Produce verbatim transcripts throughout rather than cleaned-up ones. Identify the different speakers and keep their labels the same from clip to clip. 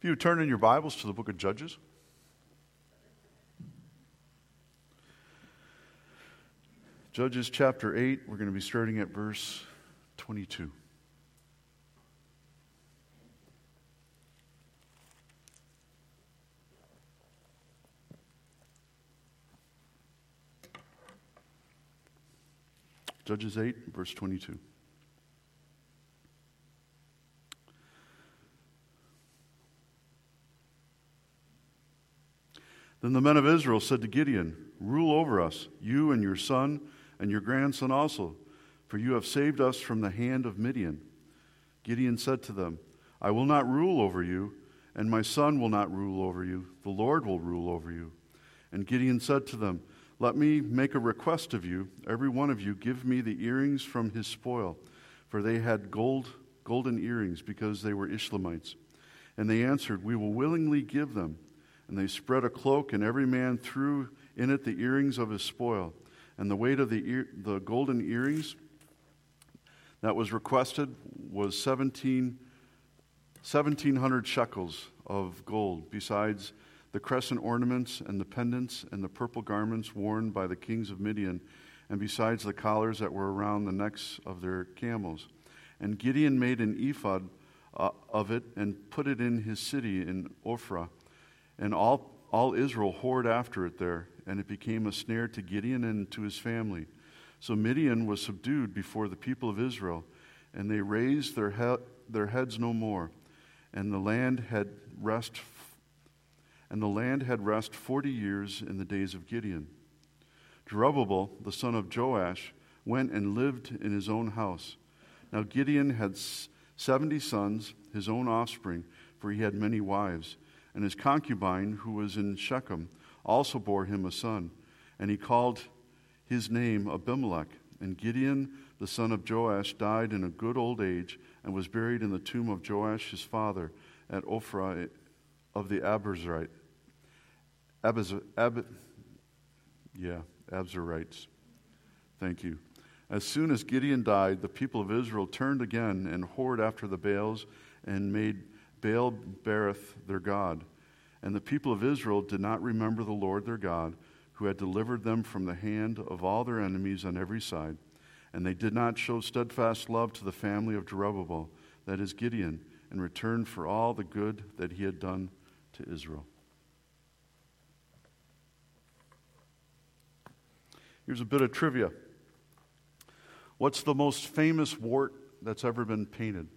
Speaker 1: you turn in your Bibles to the book of Judges. Judges chapter eight, we're going to be starting at verse twenty-two. Judges eight, verse twenty-two. Then the men of Israel said to Gideon, "Rule over us, you and your son and your grandson also, for you have saved us from the hand of Midian." Gideon said to them, "I will not rule over you, and my son will not rule over you. The Lord will rule over you." And Gideon said to them, "Let me make a request of you. Every one of you give me the earrings from his spoil." For they had gold, golden earrings, because they were Ishmaelites. And they answered, "We will willingly give them." And they spread a cloak, and every man threw in it the earrings of his spoil. And the weight of the ear, the golden earrings that was requested was seventeen, seventeen hundred shekels of gold, besides the crescent ornaments and the pendants and the purple garments worn by the kings of Midian, and besides the collars that were around the necks of their camels. And Gideon made an ephod uh, of it and put it in his city in Ophrah. And all, all Israel whored after it there, and it became a snare to Gideon and to his family. So Midian was subdued before the people of Israel, and they raised their he- their heads no more. And the land had rest, and the land had rest forty years in the days of Gideon. Jerubbaal, the son of Joash, went and lived in his own house. Now Gideon had seventy sons, his own offspring, for he had many wives. And his concubine, who was in Shechem, also bore him a son. And he called his name Abimelech. And Gideon, the son of Joash, died in a good old age, and was buried in the tomb of Joash his father at Ophrah of the Abiezrite. Abiz, Ab, yeah, Abzerites. Thank you. As soon as Gideon died, the people of Israel turned again and whored after the Baals and made Baal-berith their god. And the people of Israel did not remember the Lord their God, who had delivered them from the hand of all their enemies on every side. And they did not show steadfast love to the family of Jerubbaal, that is Gideon, in return for all the good that he had done to Israel. Here's a bit of trivia. What's the most famous wart that's ever been painted?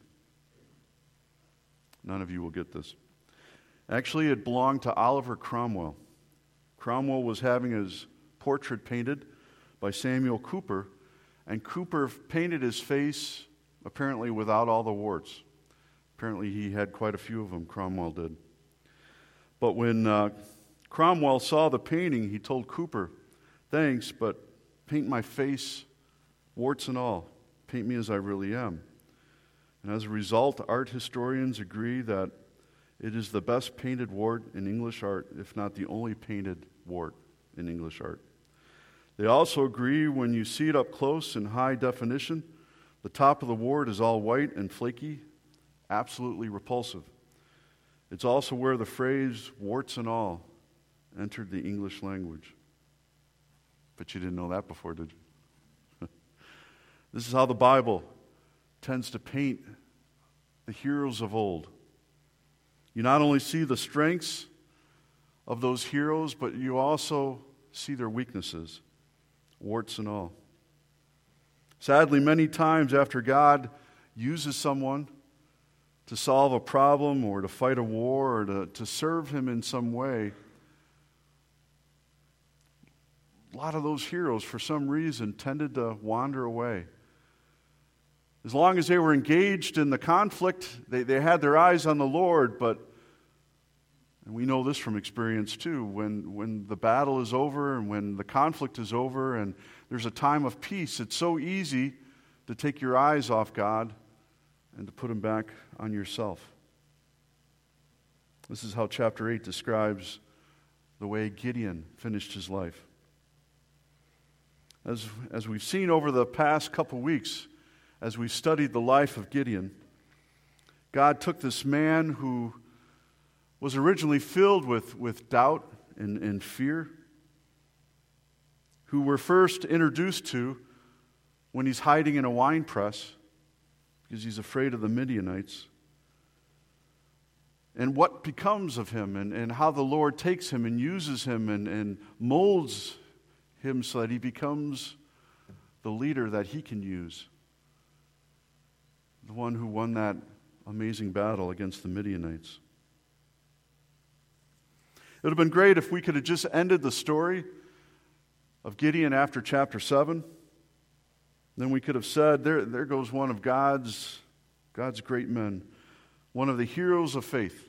Speaker 1: None of you will get this. Actually, it belonged to Oliver Cromwell. Cromwell was having his portrait painted by Samuel Cooper, and Cooper painted his face apparently without all the warts. Apparently he had quite a few of them, Cromwell did. But when uh, Cromwell saw the painting, he told Cooper, "Thanks, but paint my face, warts and all. Paint me as I really am." And as a result, art historians agree that it is the best painted wart in English art, if not the only painted wart in English art. They also agree when you see it up close in high definition, the top of the wart is all white and flaky, absolutely repulsive. It's also where the phrase "warts and all" entered the English language. But you didn't know that before, did you? This is how the Bible tends to paint the heroes of old. You not only see the strengths of those heroes, but you also see their weaknesses, warts and all. Sadly, many times after God uses someone to solve a problem or to fight a war or to, to serve him in some way, a lot of those heroes, for some reason, tended to wander away. As long as they were engaged in the conflict, they, they had their eyes on the Lord, but, and we know this from experience too, when, when the battle is over and when the conflict is over and there's a time of peace, it's so easy to take your eyes off God and to put them back on yourself. This is how chapter eight describes the way Gideon finished his life. As, as we've seen over the past couple weeks, as we studied the life of Gideon, God took this man who was originally filled with, with doubt and, and fear, who we're first introduced to when he's hiding in a wine press because he's afraid of the Midianites, and what becomes of him, and, and how the Lord takes him and uses him and, and molds him so that he becomes the leader that he can use, the one who won that amazing battle against the Midianites. It would have been great if we could have just ended the story of Gideon after chapter seven. Then we could have said, there, there goes one of God's, God's great men, one of the heroes of faith.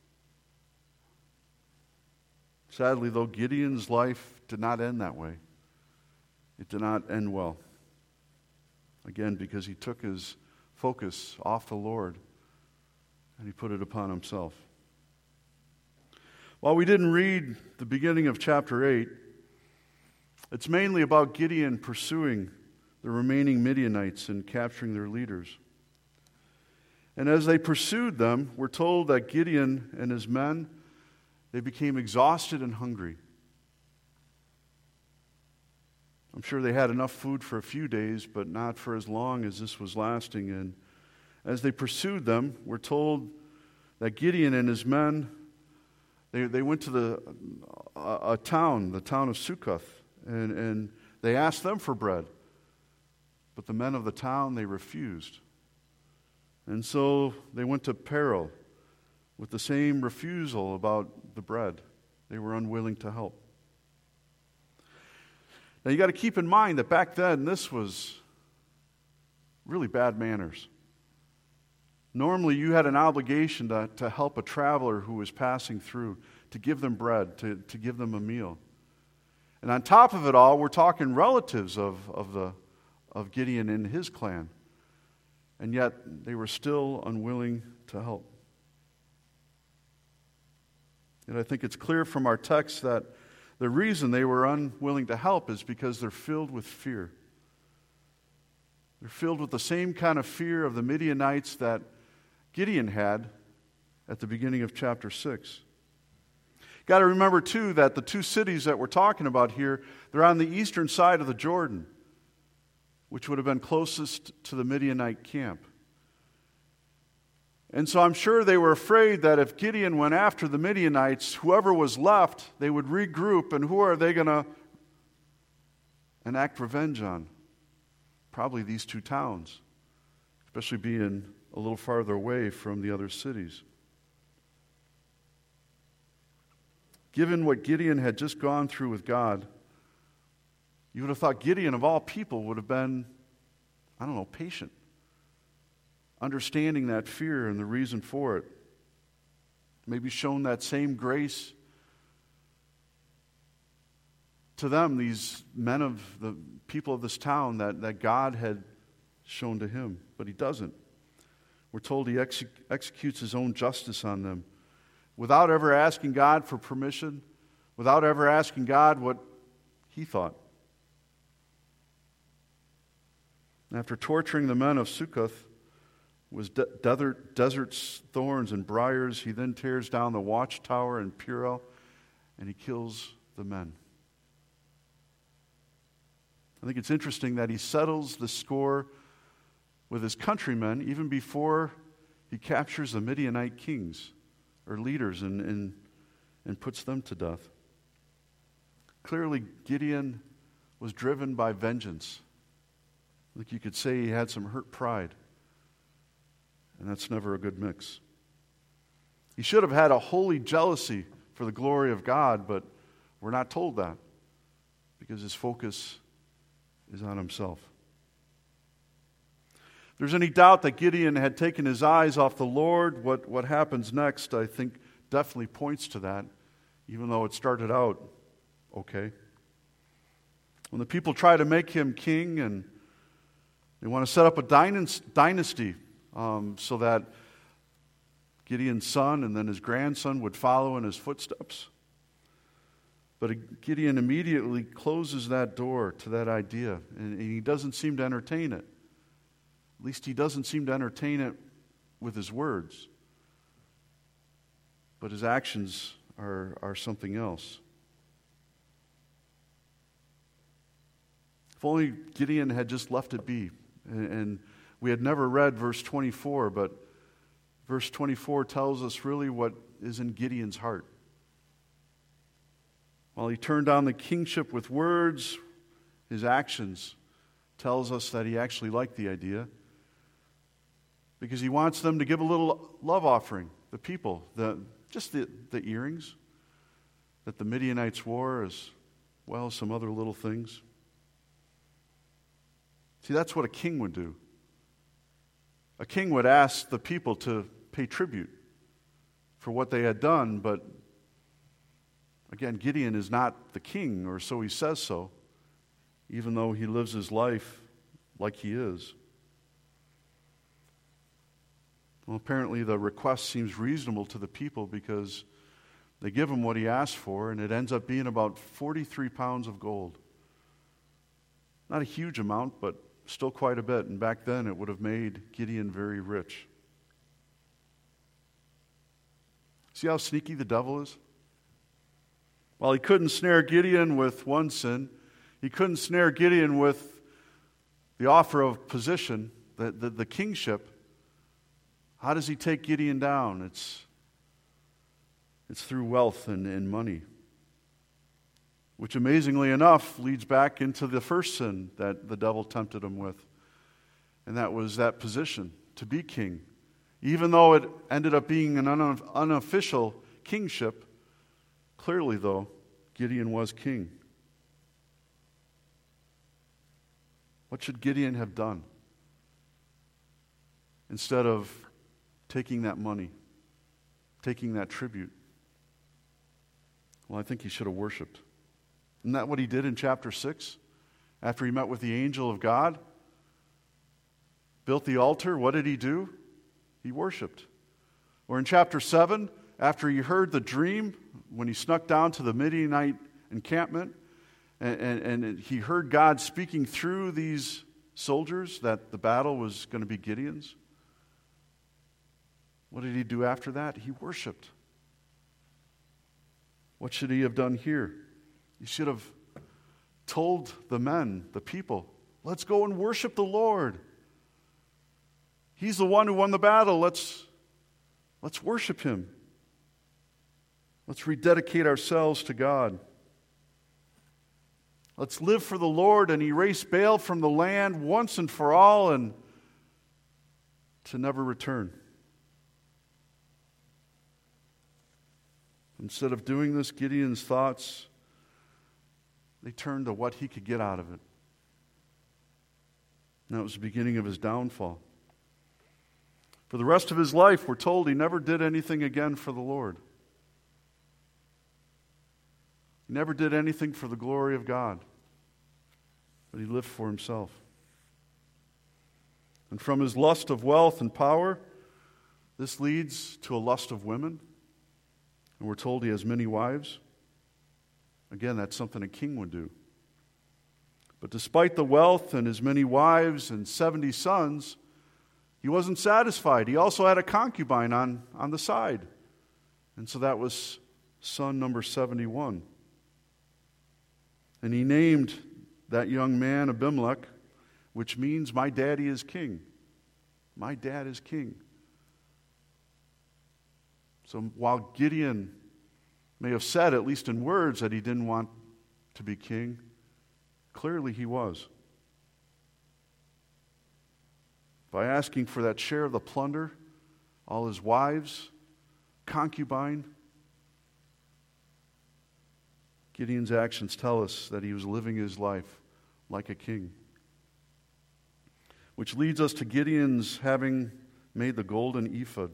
Speaker 1: Sadly, though, Gideon's life did not end that way. It did not end well. Again, because he took his focus off the Lord and he put it upon himself. While we didn't read the beginning of chapter eight, it's mainly about Gideon pursuing the remaining Midianites and capturing their leaders. And as they pursued them, we're told that Gideon and his men, they became exhausted and hungry. I'm sure they had enough food for a few days, but not for as long as this was lasting. And as they pursued them, we're told that Gideon and his men, They they went to the a, a town, the town of Sukkoth, and, and they asked them for bread. But the men of the town, they refused. And so they went to Pharaoh with the same refusal about the bread. They were unwilling to help. Now you got to keep in mind that back then this was really bad manners. Normally, you had an obligation to, to help a traveler who was passing through, to give them bread, to, to give them a meal. And on top of it all, we're talking relatives of, of, the, of Gideon and his clan. And yet, they were still unwilling to help. And I think it's clear from our text that the reason they were unwilling to help is because they're filled with fear. They're filled with the same kind of fear of the Midianites that Gideon had at the beginning of chapter six. Got to remember, too, that the two cities that we're talking about here, they're on the eastern side of the Jordan, which would have been closest to the Midianite camp. And so I'm sure they were afraid that if Gideon went after the Midianites, whoever was left, they would regroup, and who are they going to enact revenge on? Probably these two towns, especially being a little farther away from the other cities. Given what Gideon had just gone through with God, you would have thought Gideon, of all people, would have been, I don't know, patient, understanding that fear and the reason for it. Maybe shown that same grace to them, these men of the people of this town, that, that God had shown to him. But he doesn't. We're told he exe- executes his own justice on them without ever asking God for permission, without ever asking God what he thought. After torturing the men of Sukkoth with de- desert, desert thorns and briars, he then tears down the watchtower in Purel, and he kills the men. I think it's interesting that he settles the score with his countrymen even before he captures the Midianite kings or leaders and, and, and puts them to death. Clearly, Gideon was driven by vengeance. I think you could say he had some hurt pride, and that's never a good mix. He should have had a holy jealousy for the glory of God, but we're not told that because his focus is on himself. If there's any doubt that Gideon had taken his eyes off the Lord, what, what happens next, I think, definitely points to that, even though it started out okay. When the people try to make him king and they want to set up a dynasty um, so that Gideon's son and then his grandson would follow in his footsteps. But Gideon immediately closes that door to that idea, and he doesn't seem to entertain it. At least he doesn't seem to entertain it with his words. but his actions are, are something else. If only Gideon had just left it be. And, and we had never read verse twenty-four, but verse twenty-four tells us really what is in Gideon's heart. While he turned down the kingship with words, his actions tells us that he actually liked the idea, because he wants them to give a little love offering, the people, the just the, the earrings that the Midianites wore, as well as some other little things. See, that's what a king would do. A king would ask the people to pay tribute for what they had done, but again, Gideon is not the king, or so he says so, even though he lives his life like he is. Well, apparently the request seems reasonable to the people, because they give him what he asked for, and it ends up being about forty-three pounds of gold. Not a huge amount, but still quite a bit, and back then it would have made Gideon very rich. See how sneaky the devil is? While he couldn't snare Gideon with one sin, he couldn't snare Gideon with the offer of position, the, the, the kingship. How does he take Gideon down? It's, it's through wealth and, and money. Which, amazingly enough, leads back into the first sin that the devil tempted him with. And that was that position, to be king. Even though it ended up being an unofficial kingship, clearly, though, Gideon was king. What should Gideon have done? Instead of taking that money, taking that tribute? Well, I think he should have worshiped. Isn't that what he did in chapter six? After he met with the angel of God, built the altar, what did he do? He worshiped. Or in chapter seven, after he heard the dream, when he snuck down to the Midianite encampment, and, and, and he heard God speaking through these soldiers that the battle was going to be Gideon's, what did he do after that? He worshiped. What should he have done here? He should have told the men, the people, let's go and worship the Lord. He's the one who won the battle. Let's, let's worship him. Let's rededicate ourselves to God. Let's live for the Lord and erase Baal from the land once and for all, and to never return. Instead of doing this, Gideon's thoughts, they turned to what he could get out of it. And that was the beginning of his downfall. For the rest of his life, we're told he never did anything again for the Lord. He never did anything for the glory of God, but he lived for himself. And from his lust of wealth and power, this leads to a lust of women. And we're told he has many wives. Again, that's something a king would do. But despite the wealth and his many wives and seventy sons, he wasn't satisfied. He also had a concubine on, on the side. And so that was son number seventy-one. And he named that young man Abimelech, which means my daddy is king. My dad is king. So while Gideon may have said, at least in words, that he didn't want to be king, clearly he was. By asking for that share of the plunder, all his wives, concubine, Gideon's actions tell us that he was living his life like a king. Which leads us to Gideon's having made the golden ephod.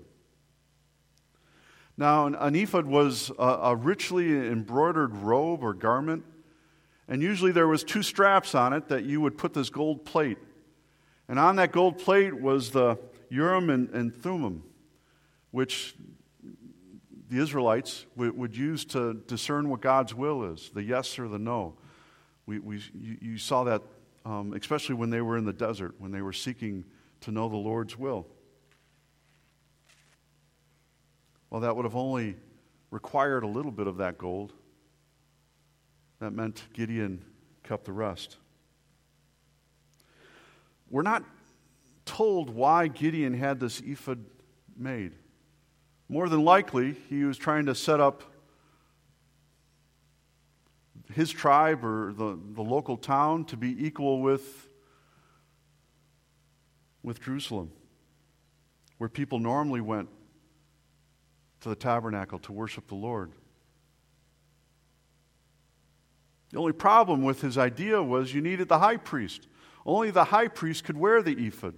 Speaker 1: Now, an ephod was a, a richly embroidered robe or garment, and usually there was two straps on it that you would put this gold plate. And on that gold plate was the Urim and, and Thummim, which the Israelites would, would use to discern what God's will is, the yes or the no. We, we, you, you saw that um, especially when they were in the desert, when they were seeking to know the Lord's will. Well, that would have only required a little bit of that gold. That meant Gideon kept the rest. We're not told why Gideon had this ephod made. More than likely, he was trying to set up his tribe or the, the local town to be equal with, with Jerusalem, where people normally went to the tabernacle to worship the Lord. The only problem with his idea was you needed the high priest. Only the high priest could wear the ephod,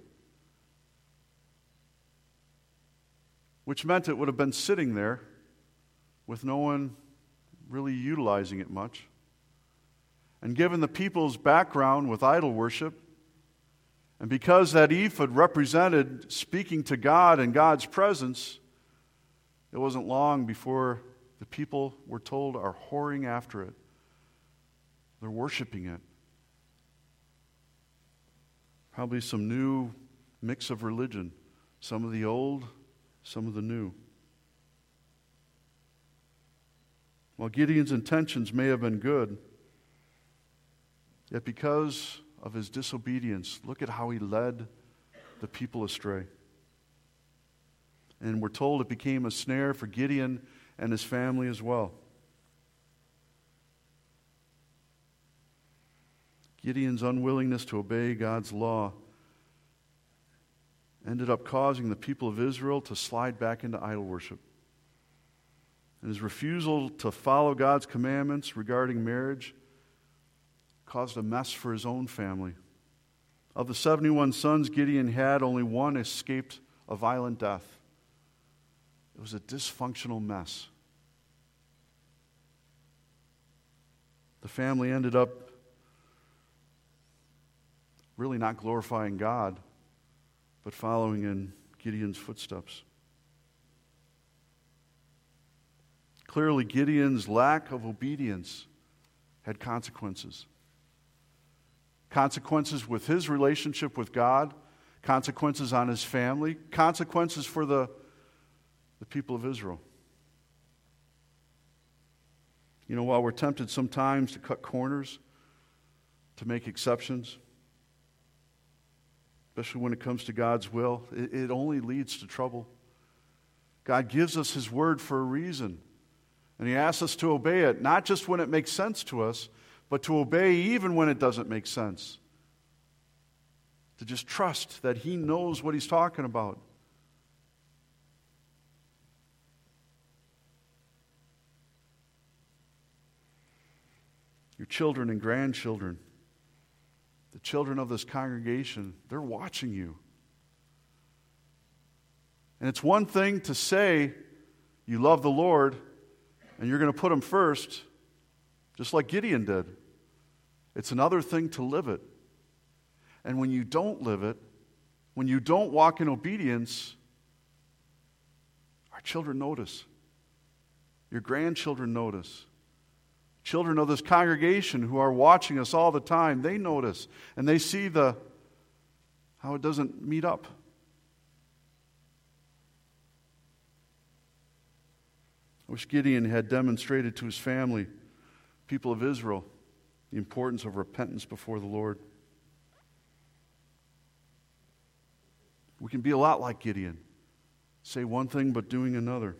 Speaker 1: which meant it would have been sitting there with no one really utilizing it much. And given the people's background with idol worship, and because that ephod represented speaking to God and God's presence, it wasn't long before the people, we're told, are whoring after it. They're worshiping it. Probably some new mix of religion. Some of the old, some of the new. While Gideon's intentions may have been good, yet because of his disobedience, look at how he led the people astray. And we're told it became a snare for Gideon and his family as well. Gideon's unwillingness to obey God's law ended up causing the people of Israel to slide back into idol worship. And his refusal to follow God's commandments regarding marriage caused a mess for his own family. Of the seventy-one sons Gideon had, only one escaped a violent death. It was a dysfunctional mess. The family ended up really not glorifying God, but following in Gideon's footsteps. Clearly, Gideon's lack of obedience had consequences. Consequences with his relationship with God, consequences on his family, consequences for the, the people of Israel. You know, while we're tempted sometimes to cut corners, to make exceptions, especially when it comes to God's will, it, it only leads to trouble. God gives us His word for a reason, and He asks us to obey it, not just when it makes sense to us, but to obey even when it doesn't make sense. To just trust that He knows what He's talking about. Your children and grandchildren, the children of this congregation, they're watching you. And it's one thing to say you love the Lord and you're going to put Him first, just like Gideon did. It's another thing to live it. And when you don't live it, when you don't walk in obedience, our children notice. Your grandchildren notice. Children of this congregation who are watching us all the time, they notice and they see the how it doesn't meet up. I wish Gideon had demonstrated to his family, people of Israel, the importance of repentance before the Lord. We can be a lot like Gideon, say one thing but doing another.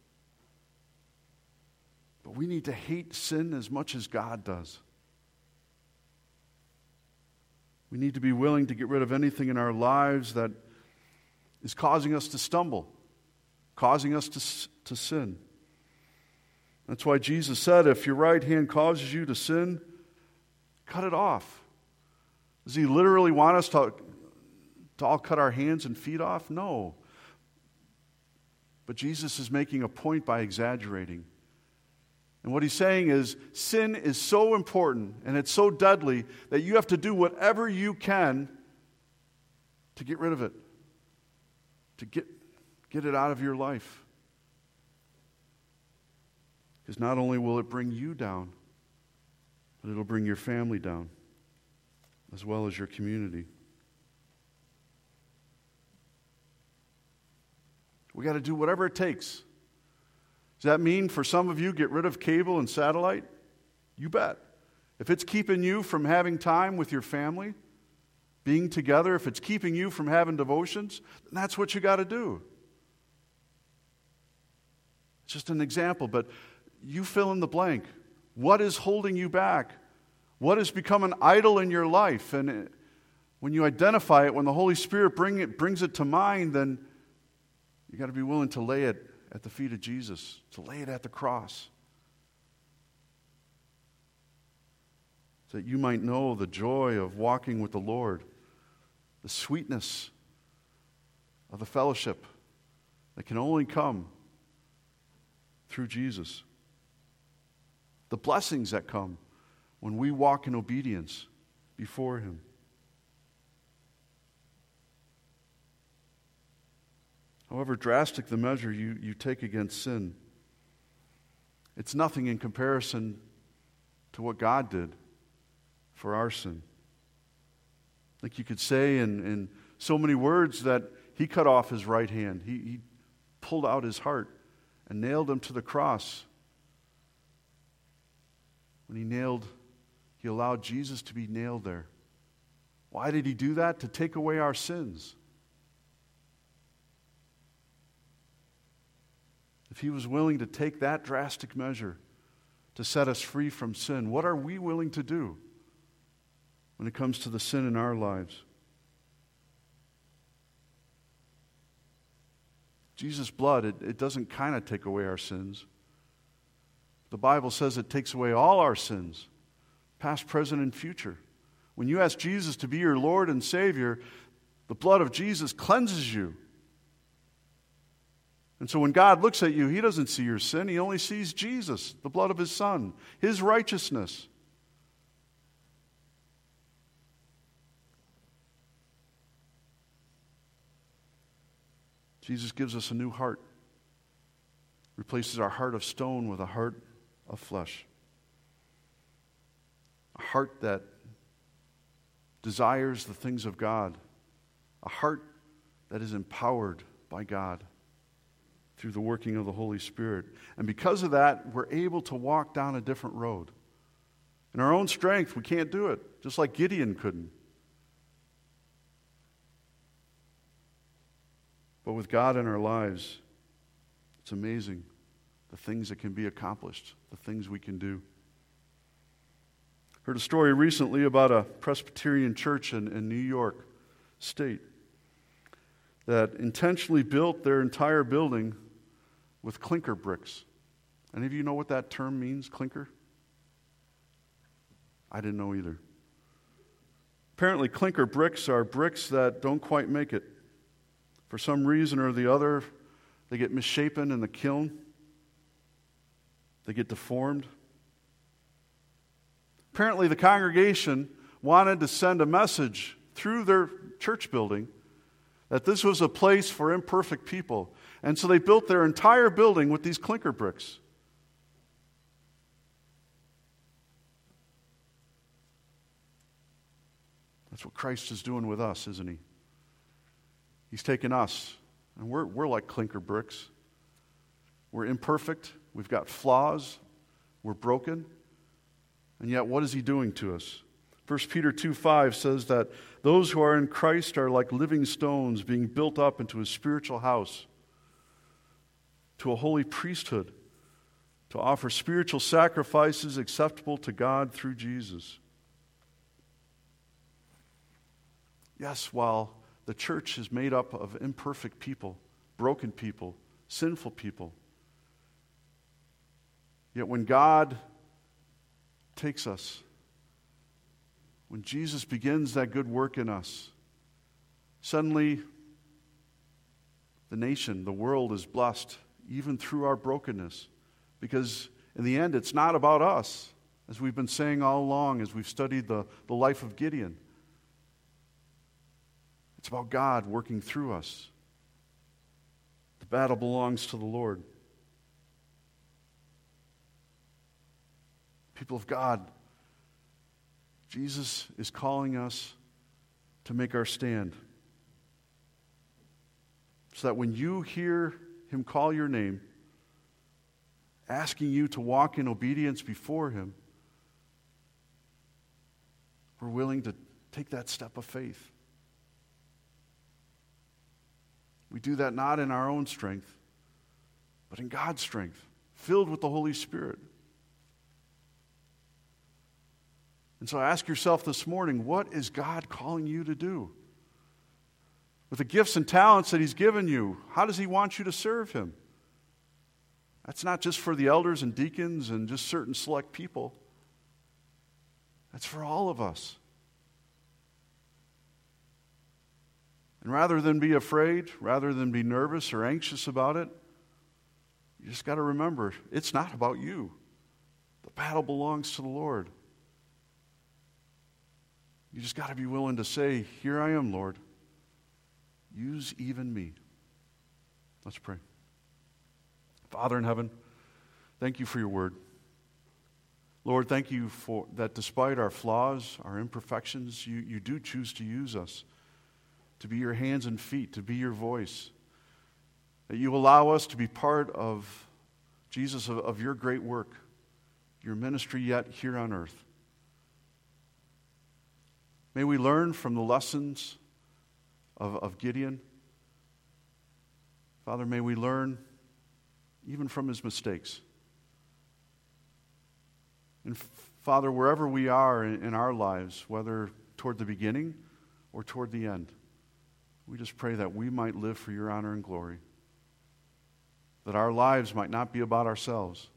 Speaker 1: But we need to hate sin as much as God does. We need to be willing to get rid of anything in our lives that is causing us to stumble, causing us to, to sin. That's why Jesus said, if your right hand causes you to sin, cut it off. Does He literally want us to, to all cut our hands and feet off? No. But Jesus is making a point by exaggerating. And what He's saying is, sin is so important and it's so deadly that you have to do whatever you can to get rid of it, to get, get it out of your life. Because not only will it bring you down, but it'll bring your family down, as well as your community. We got to do whatever it takes Does that mean for some of you, get rid of cable and satellite? You bet. If it's keeping you from having time with your family, being together, if it's keeping you from having devotions, then that's what you got to do. It's just an example, but you fill in the blank. What is holding you back? What has become an idol in your life? And it, when you identify it, when the Holy Spirit bring it, brings it to mind, then you got to be willing to lay it at the feet of Jesus, to lay it at the cross, so that you might know the joy of walking with the Lord, the sweetness of the fellowship that can only come through Jesus, the blessings that come when we walk in obedience before Him. However drastic the measure you, you take against sin, it's nothing in comparison to what God did for our sin. Like you could say in, in so many words that He cut off His right hand. He, he pulled out His heart and nailed Him to the cross. When He nailed, He allowed Jesus to be nailed there. Why did He do that? To take away our sins. If He was willing to take that drastic measure to set us free from sin, what are we willing to do when it comes to the sin in our lives? Jesus' blood, it, it doesn't kind of take away our sins. The Bible says it takes away all our sins, past, present, and future. When you ask Jesus to be your Lord and Savior, the blood of Jesus cleanses you. And so when God looks at you, He doesn't see your sin. He only sees Jesus, the blood of His Son, His righteousness. Jesus gives us a new heart, replaces our heart of stone with a heart of flesh. A heart that desires the things of God. A heart that is empowered by God through the working of the Holy Spirit. And because of that, we're able to walk down a different road. In our own strength, we can't do it, just like Gideon couldn't. But with God in our lives, it's amazing the things that can be accomplished, the things we can do. Heard a story recently about a Presbyterian church in, in New York State that intentionally built their entire building with clinker bricks. Any of you know what that term means, clinker? I didn't know either. Apparently, clinker bricks are bricks that don't quite make it. For some reason or the other, they get misshapen in the kiln. They get deformed. Apparently, the congregation wanted to send a message through their church building that this was a place for imperfect people. And so they built their entire building with these clinker bricks. That's what Christ is doing with us, isn't He? He's taken us, and we're, we're like clinker bricks. We're imperfect. We've got flaws. We're broken. And yet, what is He doing to us? First Peter two five says that those who are in Christ are like living stones being built up into a spiritual house, to a holy priesthood, to offer spiritual sacrifices acceptable to God through Jesus. Yes, while the church is made up of imperfect people, broken people, sinful people, yet when God takes us, when Jesus begins that good work in us, suddenly the nation, the world is blessed even through our brokenness. Because in the end, it's not about us, as we've been saying all along as we've studied the, the life of Gideon. It's about God working through us. The battle belongs to the Lord. People of God, Jesus is calling us to make our stand. So that when you hear Him call your name, asking you to walk in obedience before Him, we're willing to take that step of faith. We do that not in our own strength, but in God's strength, filled with the Holy Spirit. And so ask yourself this morning, what is God calling you to do? With the gifts and talents that He's given you, how does He want you to serve Him? That's not just for the elders and deacons and just certain select people. That's for all of us. And rather than be afraid, rather than be nervous or anxious about it, you just got to remember, it's not about you. The battle belongs to the Lord. You just got to be willing to say, here I am, Lord. Use even me. Let's pray. Father in heaven, thank you for your word. Lord, thank you for that despite our flaws, our imperfections, you, you do choose to use us to be your hands and feet, to be your voice. That you allow us to be part of, Jesus, of, of your great work, your ministry yet here on earth. May we learn from the lessons of, of Gideon. Father, may we learn even from his mistakes. And Father, wherever we are in, in our lives, whether toward the beginning or toward the end, we just pray that we might live for your honor and glory. That our lives might not be about ourselves,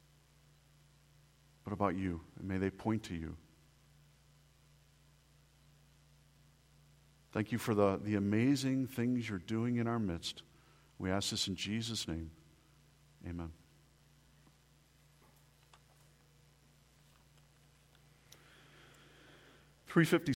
Speaker 1: but about you. And may they point to you. Thank you for the, the amazing things you're doing in our midst. We ask this in Jesus' name. Amen. three fifty